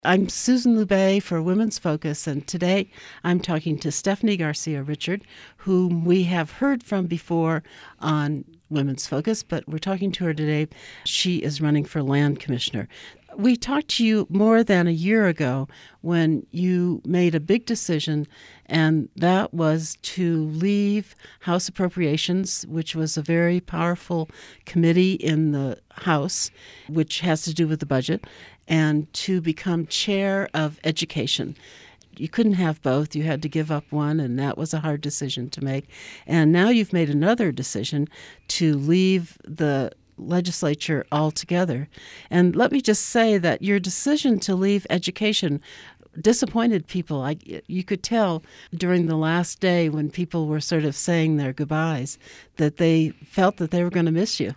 I'm Susan Lubay for Women's Focus, and today I'm talking to Stephanie Garcia Richard, whom we have heard from before on Women's Focus, but we're talking to her today. She is running for Land Commissioner. We talked to you more than a year ago when you made a big decision, and that was to leave House Appropriations, which was a very powerful committee in the House, which has to do with the budget, and to become chair of education. You couldn't have both. You had to give up one, and that was a hard decision to make. And now you've made another decision to leave the legislature altogether. And let me just say that your decision to leave education disappointed people. You could tell during the last day when people were sort of saying their goodbyes that they felt that they were going to miss you.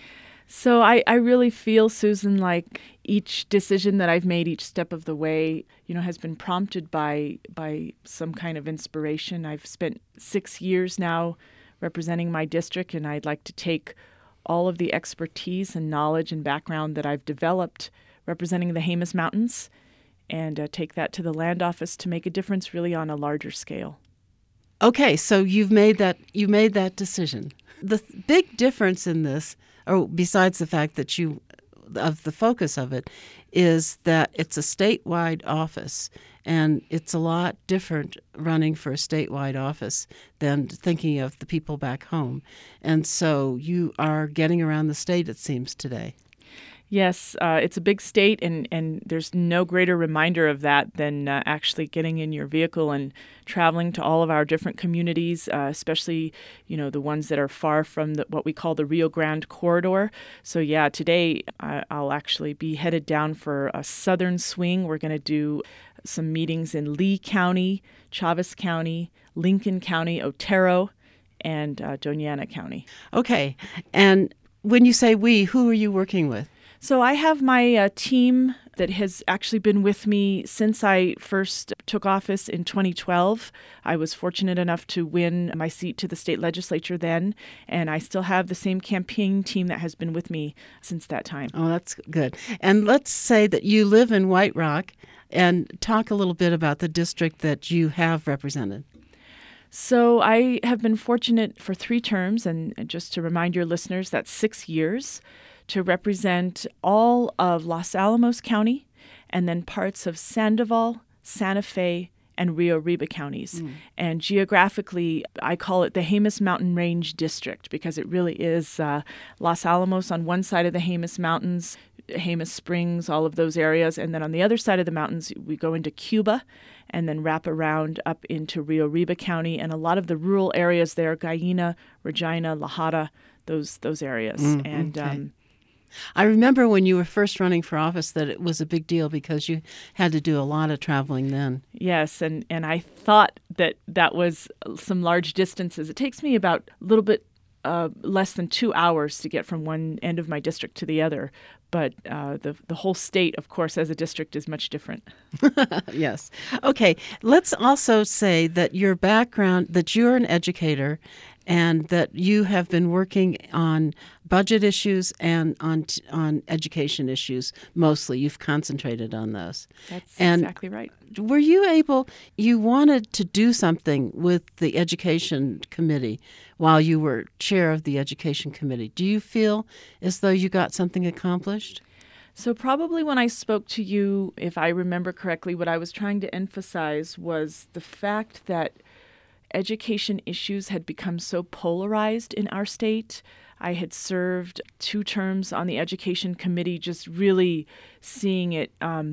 So I really feel, Susan, like each decision that I've made each step of the way, has been prompted by some kind of inspiration. I've spent 6 years now representing my district, and I'd like to take all of the expertise and knowledge and background that I've developed representing the Jemez Mountains and take that to the land office to make a difference really on a larger scale. Okay, so you made that decision. The big difference in this, or besides the fact that the focus of it, is that it's a statewide office, and it's a lot different running for a statewide office than thinking of the people back home. And so you are getting around the state, it seems, today. Yes, it's a big state, and there's no greater reminder of that than actually getting in your vehicle and traveling to all of our different communities, especially, the ones that are far from what we call the Rio Grande corridor. So, yeah, today I'll actually be headed down for a southern swing. We're going to do some meetings in Lee County, Chaves County, Lincoln County, Otero, and Doñana County. Okay, and when you say we, who are you working with? So I have my team that has actually been with me since I first took office in 2012. I was fortunate enough to win my seat to the state legislature then, and I still have the same campaign team that has been with me since that time. Oh, that's good. And let's say that you live in White Rock, and talk a little bit about the district that you have represented. So I have been fortunate for 3 terms, and just to remind your listeners, that's 6 years, to represent all of Los Alamos County and then parts of Sandoval, Santa Fe, and Rio Arriba counties. And geographically, I call it the Jemez Mountain Range District because it really is Los Alamos on one side of the Jemez Mountains, Jemez Springs, all of those areas. And then on the other side of the mountains, we go into Cuba and then wrap around up into Rio Arriba County and a lot of the rural areas there, Gallina, Regina, La Jara, those areas. Okay. I remember when you were first running for office that it was a big deal because you had to do a lot of traveling then. Yes, and I thought that was some large distances. It takes me about a little bit less than 2 hours to get from one end of my district to the other. But the whole state, of course, as a district is much different. Yes. Okay, let's also say that your background, that you're an educator and that you have been working on budget issues and on education issues mostly. You've concentrated on those. That's exactly right. Were you wanted to do something with the Education Committee while you were chair of the Education Committee. Do you feel as though you got something accomplished? So probably when I spoke to you, if I remember correctly, what I was trying to emphasize was the fact that education issues had become so polarized in our state. I had served 2 terms on the Education Committee, just really seeing it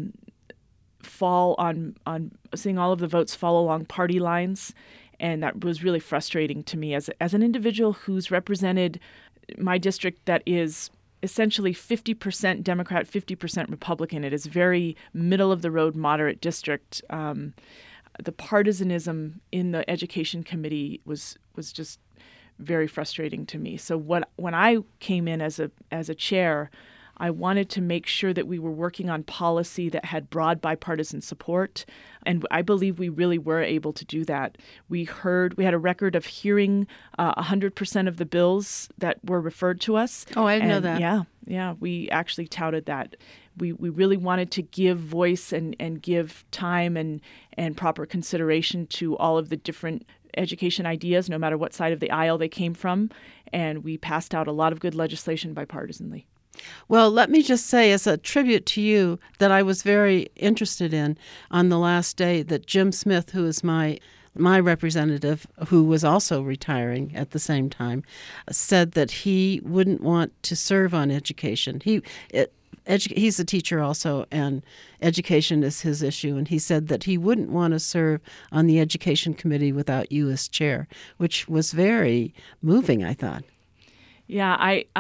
fall on seeing all of the votes fall along party lines. And that was really frustrating to me as an individual who's represented my district that is essentially 50% Democrat, 50% Republican. It is very middle-of-the-road, moderate district. The partisanism in the Education Committee was just very frustrating to me. So when I came in as a chair, I wanted to make sure that we were working on policy that had broad bipartisan support, and I believe we really were able to do that. We had a record of hearing 100% of the bills that were referred to us. Oh, I didn't know that. Yeah, we actually touted that. We really wanted to give voice and give time and proper consideration to all of the different education ideas, no matter what side of the aisle they came from, and we passed out a lot of good legislation bipartisanly. Well, let me just say as a tribute to you that I was very interested in on the last day that Jim Smith, who is my representative, who was also retiring at the same time, said that he wouldn't want to serve on education. He's a teacher also, and education is his issue. And he said that he wouldn't want to serve on the education committee without you as chair, which was very moving, I thought. Yeah,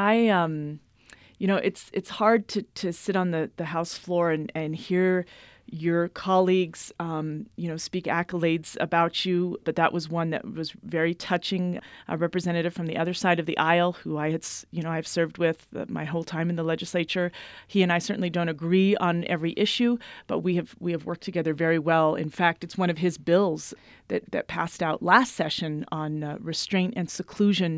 it's hard to sit on the House floor and hear your colleagues, speak accolades about you, but that was one that was very touching. A representative from the other side of the aisle, who I've served with my whole time in the legislature. He and I certainly don't agree on every issue, but we have worked together very well. In fact, it's one of his bills that passed out last session on restraint and seclusion.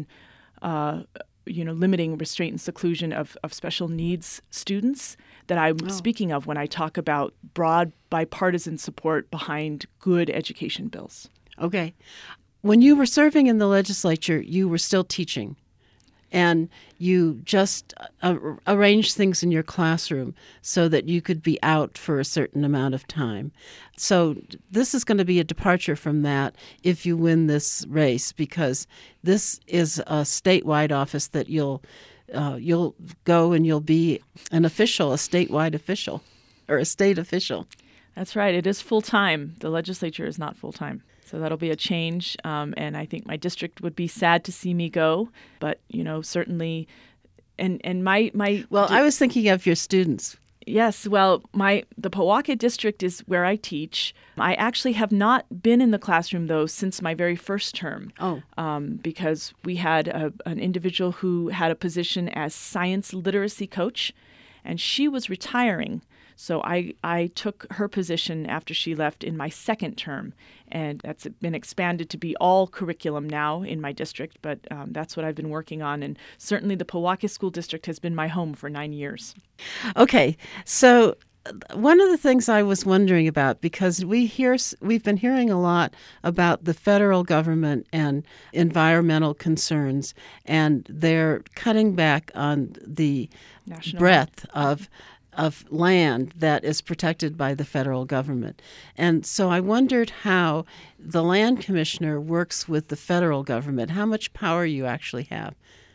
Limiting restraint and seclusion of special needs students that I'm speaking of when I talk about broad bipartisan support behind good education bills. Okay. When you were serving in the legislature, you were still teaching, and you just arranged things in your classroom so that you could be out for a certain amount of time. So this is going to be a departure from that if you win this race, because this is a statewide office that you'll go and you'll be an official, a statewide official, or a state official. That's right. It is full-time. The legislature is not full-time. So that'll be a change, and I think my district would be sad to see me go. But certainly, and my I was thinking of your students. Yes, well, the Pojoaque district is where I teach. I actually have not been in the classroom though since my very first term. Because we had an individual who had a position as science literacy coach, and she was retiring. So I took her position after she left in my second term, and that's been expanded to be all curriculum now in my district, but that's what I've been working on, and certainly the Pojoaque School District has been my home for 9 years. Okay, so one of the things I was wondering about, because we've been hearing a lot about the federal government and environmental concerns, and they're cutting back on the breadth of land that is protected by the federal government. And so I wondered how the land commissioner works with the federal government, how much power you actually have.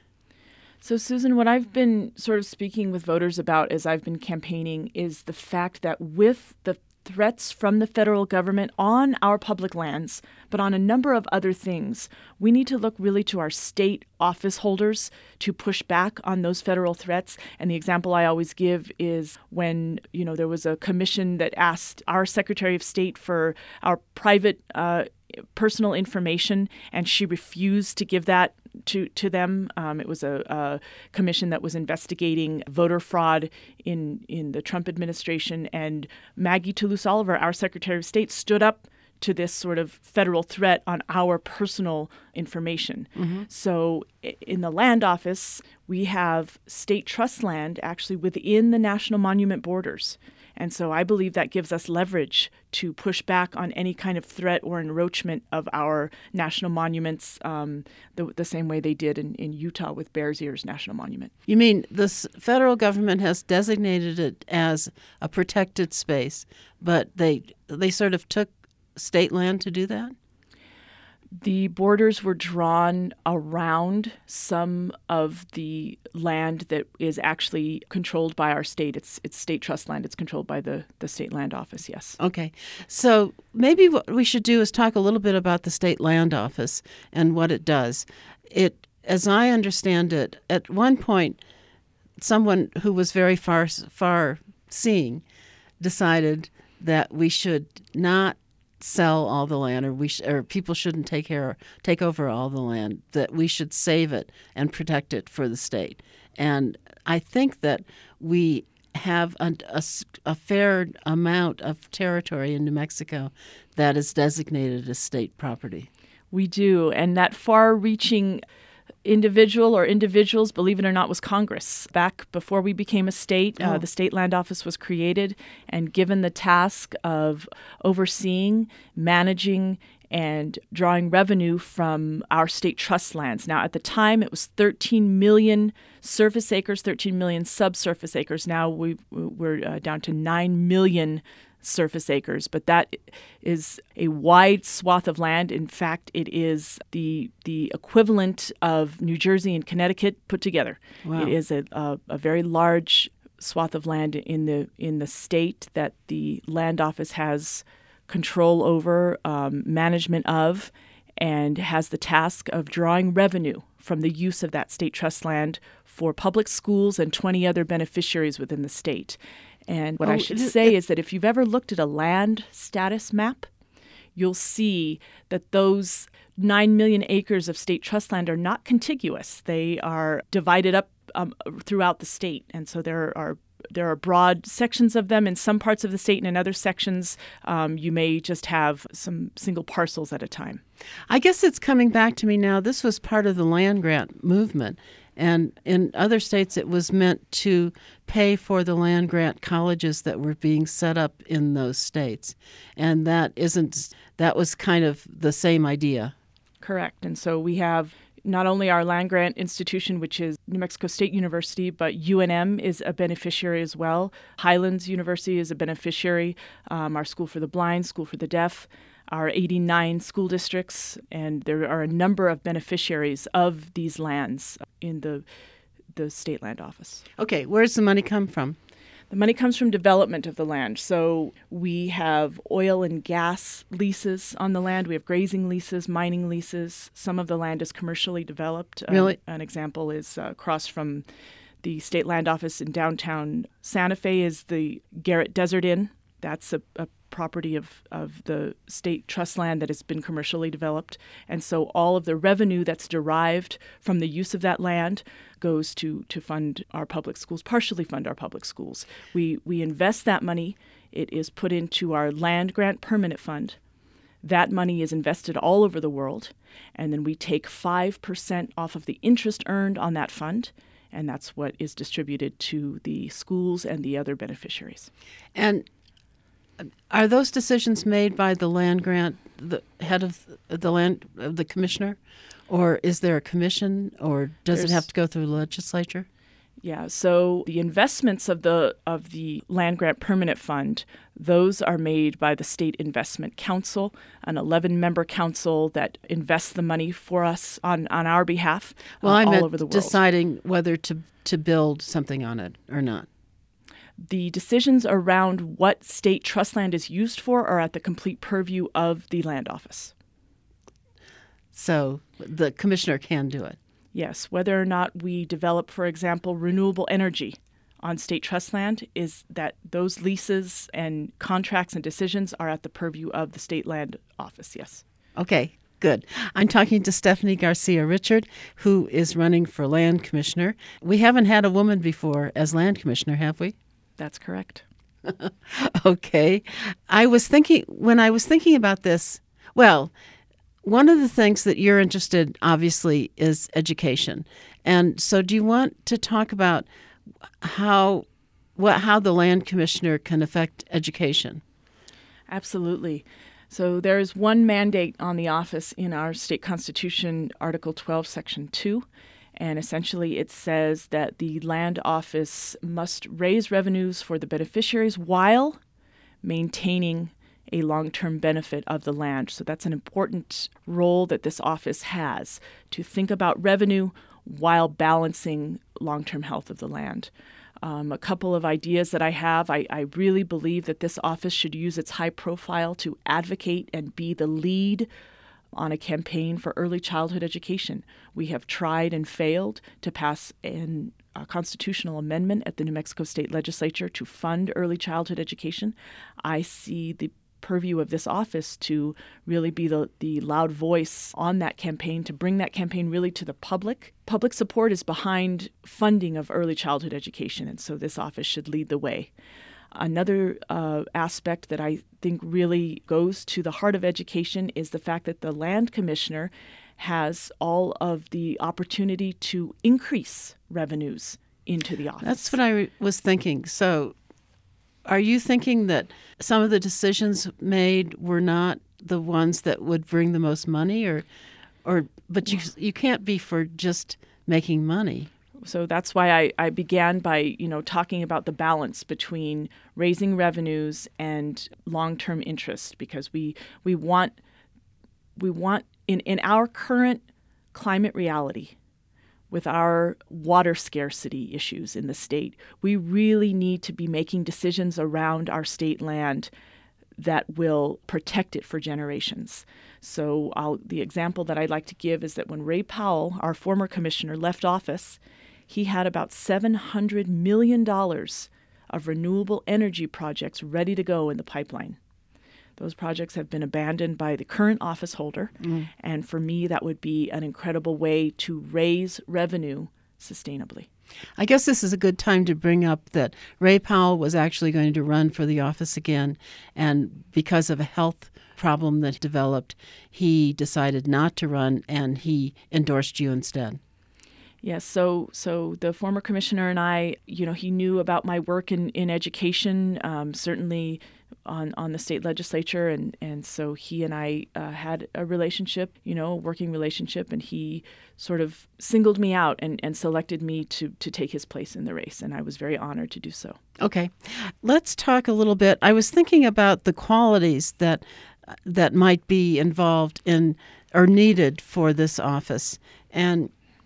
So, Susan, what I've been sort of speaking with voters about as I've been campaigning is the fact that with the threats from the federal government on our public lands, but on a number of other things, we need to look really to our state office holders to push back on those federal threats. And the example I always give is when, there was a commission that asked our Secretary of State for our private personal information, and she refused to give that to them. It was a commission that was investigating voter fraud in the Trump administration, and Maggie Toulouse-Oliver, our Secretary of State, stood up to this sort of federal threat on our personal information. Mm-hmm. So in the land office, we have state trust land actually within the national monument borders. And so I believe that gives us leverage to push back on any kind of threat or encroachment of our national monuments the same way they did in Utah with Bears Ears National Monument. You mean the federal government has designated it as a protected space, but they sort of took state land to do that? The borders were drawn around some of the land that is actually controlled by our state. It's state trust land. It's controlled by the state land office, yes. Okay. So maybe what we should do is talk a little bit about the state land office and what it does. It, as I understand it, at one point, someone who was very far-seeing decided that we should not sell all the land, or people shouldn't take over all the land, that we should save it and protect it for the state. And I think that we have a fair amount of territory in New Mexico that is designated as state property. We do. And that far-reaching individual or individuals, believe it or not, was Congress. Back before we became a state, the State Land Office was created and given the task of overseeing, managing, and drawing revenue from our state trust lands. Now, at the time, it was 13 million surface acres, 13 million subsurface acres. Now we're down to 9 million surface acres, but that is a wide swath of land. In fact, it is the equivalent of New Jersey and Connecticut put together. Wow. It is a very large swath of land in the state that the Land Office has control over, management of, and has the task of drawing revenue from the use of that state trust land for public schools and 20 other beneficiaries within the state. And what I should say is that if you've ever looked at a land status map, you'll see that those 9 million acres of state trust land are not contiguous. They are divided up throughout the state. And so there are broad sections of them in some parts of the state, and in other sections, you may just have some single parcels at a time. I guess it's coming back to me now. This was part of the land grant movement. And in other states, it was meant to pay for the land grant colleges that were being set up in those states. And that was kind of the same idea. Correct. And so we have not only our land grant institution, which is New Mexico State University, but UNM is a beneficiary as well. Highlands University is a beneficiary. Our School for the Blind, School for the Deaf, our 89 school districts, and there are a number of beneficiaries of these lands in the State Land Office. Okay, where does the money come from? The money comes from development of the land. So we have oil and gas leases on the land. We have grazing leases, mining leases. Some of the land is commercially developed. Really? An example is across from the State Land Office in downtown Santa Fe is the Garrett Desert Inn. That's a property of the state trust land that has been commercially developed. And so all of the revenue that's derived from the use of that land goes to fund our public schools, partially fund our public schools. We invest that money. It is put into our land grant permanent fund. That money is invested all over the world. And then we take 5% off of the interest earned on that fund. And that's what is distributed to the schools and the other beneficiaries. And are those decisions made by the land grant, the head of the commissioner, or is there a commission, or does it have to go through the legislature? Yeah, so the investments of the land grant permanent fund, those are made by the State Investment Council, an 11-member council that invests the money for us on our behalf all over the world. Deciding whether to build something on it or not. The decisions around what state trust land is used for are at the complete purview of the Land Office. So the commissioner can do it. Yes. Whether or not we develop, for example, renewable energy on state trust land, is that those leases and contracts and decisions are at the purview of the State Land Office, yes. Okay, good. I'm talking to Stephanie Garcia Richard, who is running for land commissioner. We haven't had a woman before as land commissioner, have we? That's correct. Okay. When I was thinking about this, well, one of the things that you're interested, obviously, is education. And so do you want to talk about how the land commissioner can affect education? Absolutely. So there is one mandate on the office in our state constitution, Article 12, Section 2. And essentially it says that the land office must raise revenues for the beneficiaries while maintaining a long-term benefit of the land. So that's an important role that this office has, to think about revenue while balancing long-term health of the land. A couple of ideas that I have. I really believe that this office should use its high profile to advocate and be the lead on a campaign for early childhood education. We have tried and failed to pass a constitutional amendment at the New Mexico State Legislature to fund early childhood education. I see the purview of this office to really be the loud voice on that campaign, to bring that campaign really to the public. Public support is behind funding of early childhood education, and so this office should lead the way. Another aspect that I think really goes to the heart of education is the fact that the land commissioner has all of the opportunity to increase revenues into the office. That's what I was thinking. So are you thinking that some of the decisions made were not the ones that would bring the most money, but you can't be for just making money? So that's why I began by, talking about the balance between raising revenues and long-term interest, because we want in our current climate reality, with our water scarcity issues in the state, we really need to be making decisions around our state land that will protect it for generations. So the example that I'd like to give is that when Ray Powell, our former commissioner, left office, he had about $700 million of renewable energy projects ready to go in the pipeline. Those projects have been abandoned by the current office holder. And for me, that would be an incredible way to raise revenue sustainably. I guess this is a good time to bring up that Ray Powell was actually going to run for the office again. And because of a health problem that developed, he decided not to run, and he endorsed you instead. Yes, so the former commissioner and I, he knew about my work in education, certainly on the state legislature, and so he and I had a relationship, a working relationship, and he sort of singled me out and selected me to take his place in the race, and I was very honored to do so. Okay, let's talk a little bit. I was thinking about the qualities that might be involved in or needed for this office, and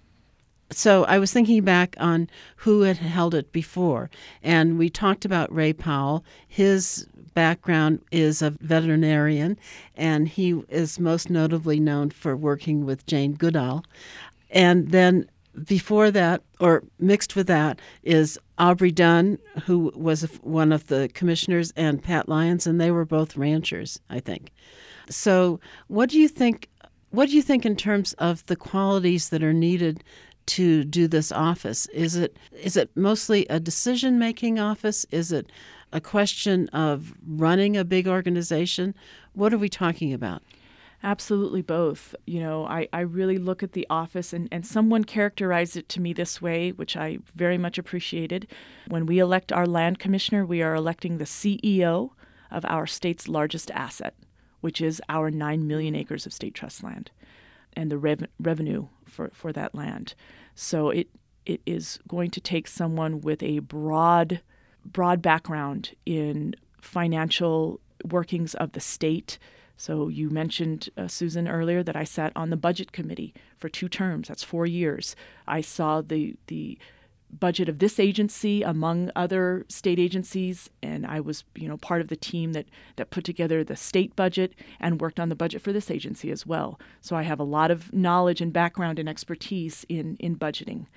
so I was thinking back on who had held it before, and we talked about Ray Powell. His background is a veterinarian, and he is most notably known for working with Jane Goodall. And then before that, or mixed with that, is Aubrey Dunn, who was one of the commissioners, and Pat Lyons, and they were both ranchers, I think. So what do you think in terms of the qualities that are needed to do this office? Is it mostly a decision-making office? Is it a question of running a big organization? What are we talking about? Absolutely both. I really look at the office, and someone characterized it to me this way, which I very much appreciated. When we elect our land commissioner, we are electing the CEO of our state's largest asset, which is our 9 million acres of state trust land, and the revenue for that land. So it is going to take someone with a broad background in financial workings of the state. So you mentioned, Susan, earlier that I sat on the budget committee for 2 terms. That's 4 years. I saw the budget of this agency among other state agencies, and I was part of the team that put together the state budget and worked on the budget for this agency as well. So I have a lot of knowledge and background and expertise in budgeting.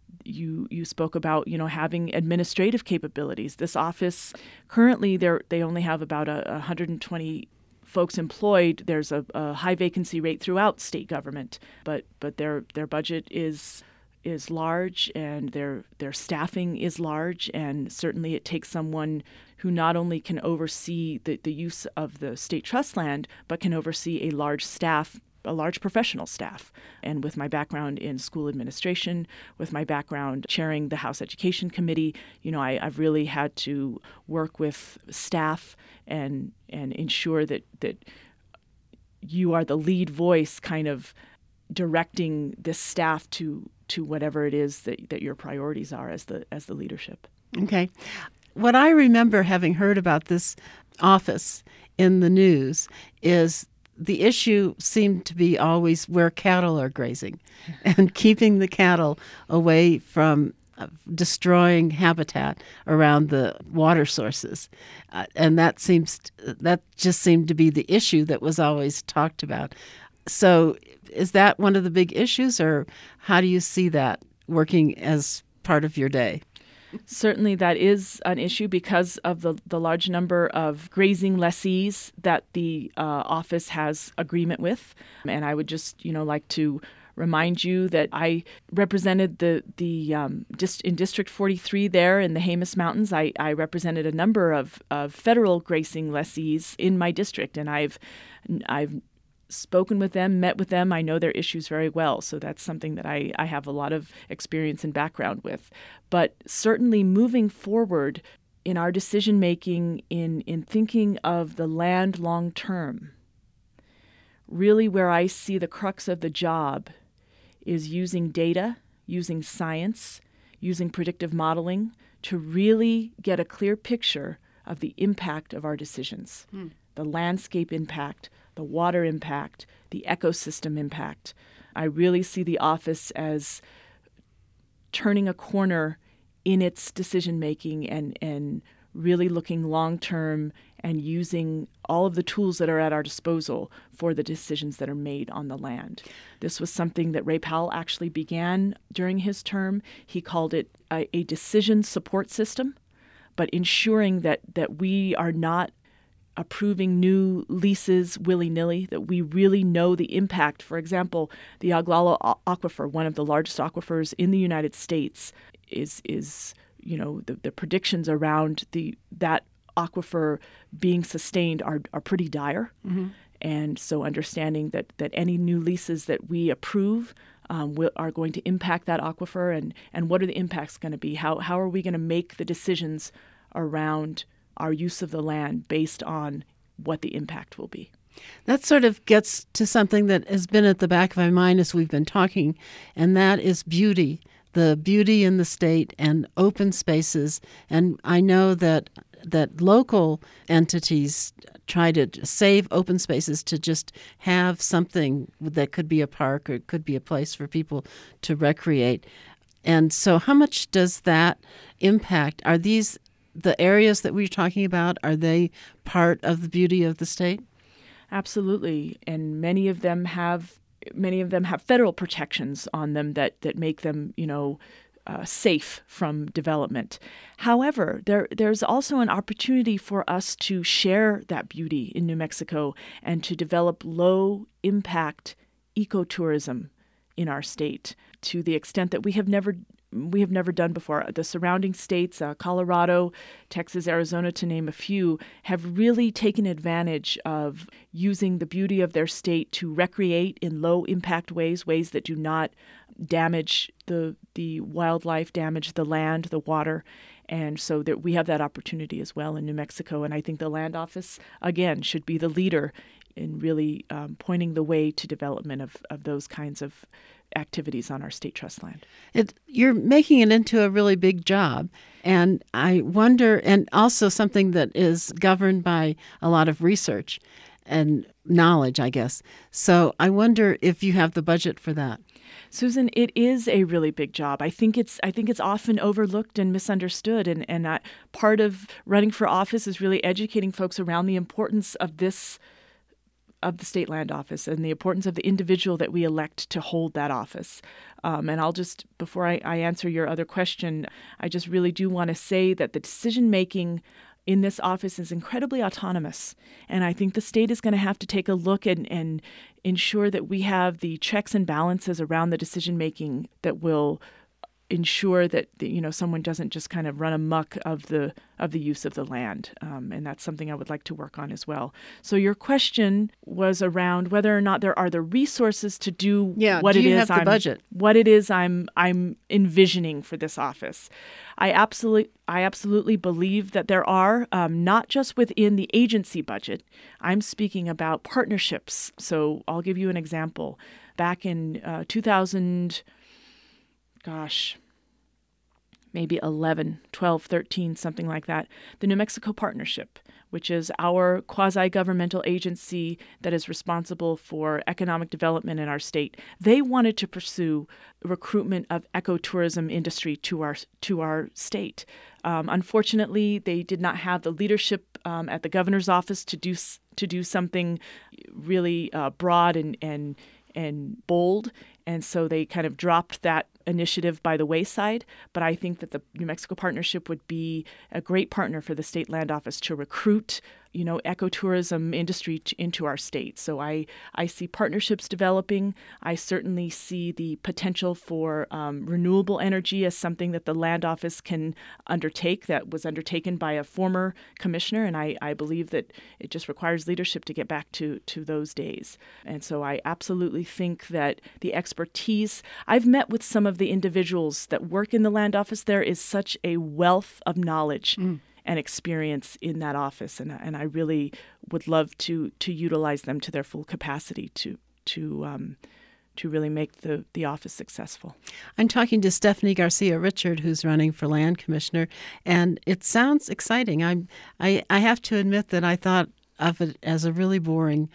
You spoke about having administrative capabilities. This office currently they only have about 120 folks employed. There's a high vacancy rate throughout state government, but their budget is large, and their staffing is large, and certainly it takes someone who not only can oversee the use of the state trust land, but can oversee a large professional staff. And with my background in school administration, with my background chairing the House Education Committee, I've really had to work with staff and ensure that you are the lead voice, kind of directing this staff to whatever it is that your priorities are as the leadership. Okay. What I remember having heard about this office in the news is the issue seemed to be always where cattle are grazing and keeping the cattle away from destroying habitat around the water sources. And that just seemed to be the issue that was always talked about. So is that one of the big issues, or how do you see that working as part of your day? Certainly, that is an issue because of the large number of grazing lessees that the office has agreement with. And I would just, like to remind you that I represented in District 43 there in the Jemez Mountains. I represented a number of federal grazing lessees in my district, and I've spoken with them, met with them. I know their issues very well. So that's something that I have a lot of experience and background with. But certainly moving forward in our decision making, in thinking of the land long term, really where I see the crux of the job is using data, using science, using predictive modeling to really get a clear picture of the impact of our decisions, the landscape impact, the water impact, the ecosystem impact. I really see the office as turning a corner in its decision making and really looking long term and using all of the tools that are at our disposal for the decisions that are made on the land. This was something that Ray Powell actually began during his term. He called it a decision support system, but ensuring that we are not approving new leases willy-nilly, that we really know the impact. For example, the Oglala Aquifer, one of the largest aquifers in the United States, is the predictions around that aquifer being sustained are pretty dire. Mm-hmm. And so understanding that any new leases that we approve are going to impact that aquifer, and what are the impacts going to be? How are we going to make the decisions around our use of the land based on what the impact will be? That sort of gets to something that has been at the back of my mind as we've been talking, and that is beauty, the beauty in the state and open spaces. And I know that local entities try to save open spaces to just have something that could be a park or it could be a place for people to recreate. And so how much does that impact? Are these the areas that we're talking about, are they part of the beauty of the state? Absolutely. And many of them have federal protections on them that make them, safe from development. However, there's also an opportunity for us to share that beauty in New Mexico and to develop low-impact ecotourism in our state to the extent that we have never done before. The surrounding states, Colorado, Texas, Arizona, to name a few, have really taken advantage of using the beauty of their state to recreate in low-impact ways that do not damage the wildlife, damage the land, the water. And so that we have that opportunity as well in New Mexico. And I think the Land Office, again, should be the leader in really pointing the way to development of those kinds of activities on our state trust land. You're making it into a really big job. And I wonder, and also something that is governed by a lot of research and knowledge, I guess. So I wonder if you have the budget for that. Susan, it is a really big job. I think it's often overlooked and misunderstood. And part of running for office is really educating folks around the importance of the State Land Office and the importance of the individual that we elect to hold that office. And I'll just, before I answer your other question, I just really do want to say that the decision-making in this office is incredibly autonomous. And I think the state is going to have to take a look and ensure that we have the checks and balances around the decision-making that will ensure that someone doesn't just kind of run amok of the use of the land, and that's something I would like to work on as well. So your question was around whether or not there are the resources to do what it is I'm envisioning for this office. I absolutely believe that there are, not just within the agency budget. I'm speaking about partnerships. So I'll give you an example. Back in 2000. Maybe 11, 12, 13, something like that. The New Mexico Partnership, which is our quasi-governmental agency that is responsible for economic development in our state. They wanted to pursue recruitment of ecotourism industry to our state. Unfortunately, they did not have the leadership at the governor's office to do something really broad and bold, And so they kind of dropped that initiative by the wayside. But I think that the New Mexico Partnership would be a great partner for the state land office to recruit, ecotourism industry into our state. So I see partnerships developing. I certainly see the potential for renewable energy as something that the land office can undertake, that was undertaken by a former commissioner. And I believe that it just requires leadership to get back to those days. And so I absolutely think that the expertise, I've met with some of the individuals that work in the land office. There is such a wealth of knowledge and experience in that office, and I really would love to utilize them to their full capacity to really make the office successful. I'm talking to Stephanie Garcia Richard, who's running for land commissioner, and it sounds exciting. I have to admit that I thought of it as a really boring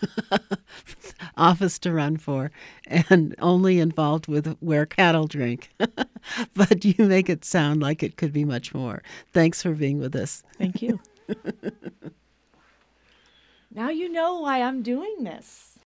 office to run for and only involved with where cattle drink. But you make it sound like it could be much more. Thanks for being with us. Thank you. Now you know why I'm doing this.